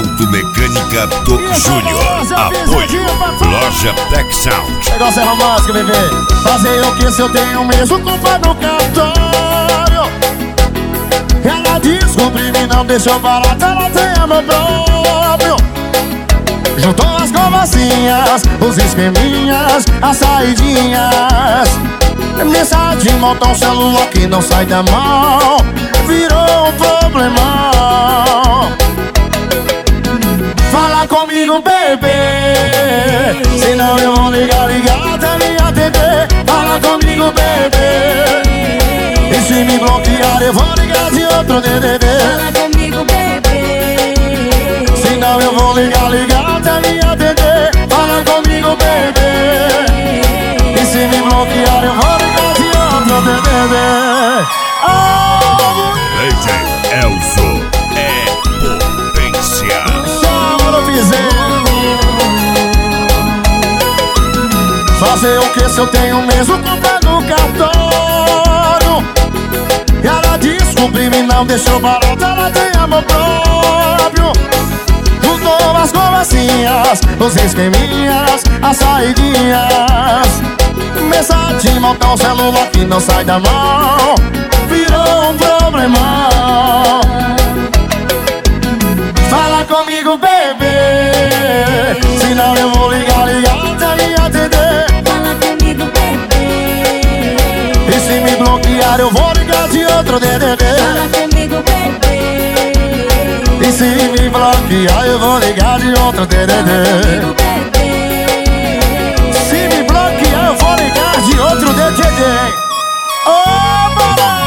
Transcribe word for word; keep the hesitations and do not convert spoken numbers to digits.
Automecânica do Júnior. Apoio Loja Tech Sound. Negócio é romântico, bebê. Fazer o que se eu tenho mesmo culpa no cartório? Ela descobriu e não deixou barato, ela tem amor próprio. Juntou as conversinhas, os esqueminhas, as saidinhas. Mensagem, monta um celular que não sai da mão. Virou um problemão. Fala comigo, bebê, senão eu vou ligar, ligar até me atender. Fala comigo, bebê, e se me bloquear eu vou ligar de outro D D D. Fala comigo, bebê, senão eu vou ligar, ligar até me atender. Fala comigo, bebê, e se me bloquear eu vou ligar de outro D D D. Oh, D J Elzo é potência. chama no piseiro. Fazer o que se eu tenho mesmo conta no cartório? Ela descobriu e não deixou barato, ela tem amor próprio. Juntou as conversinhas, os esqueminhas, as saidinhas. Mensagem, monta um celular que não sai da mão. Virou um problemão. Fala comigo, bebê, senão eu vou ligar, ligar até me atender. fala comigo, bebê, E se me bloquear eu vou ligar de outro D D D. fala comigo, bebê, E se me bloquear eu vou ligar de outro D D D. comigo, bebê. Se me bloquear eu vou ligar de outro D D D. Oh,